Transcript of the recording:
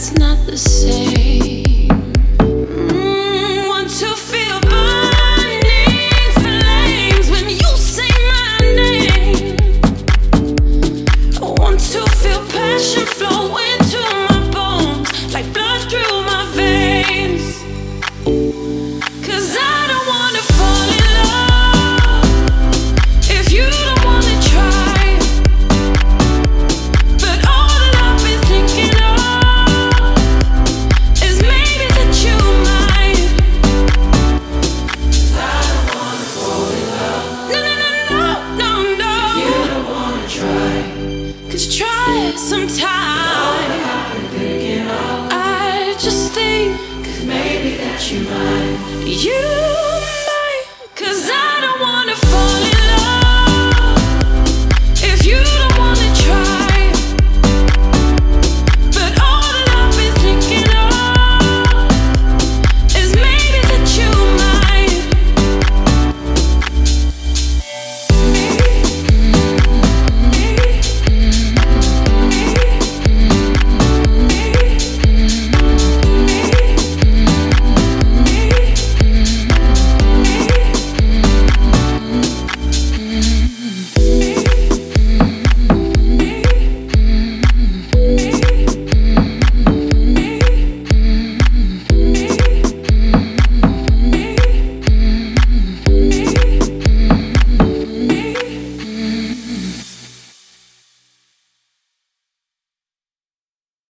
it's not the same. Want to feel burning flames when you say my name. I want to feel passion flow into my bones, like blood through my veins. 'Cause I don't wanna fall in love if you don't wanna try. But all that I've been thinking of is maybe that you might. I don't wanna fall in love. No, no, no, no, no, no. If you don't wanna try. Could you try it sometime? All that I've been thinking of, I just think, 'cause maybe that you might. You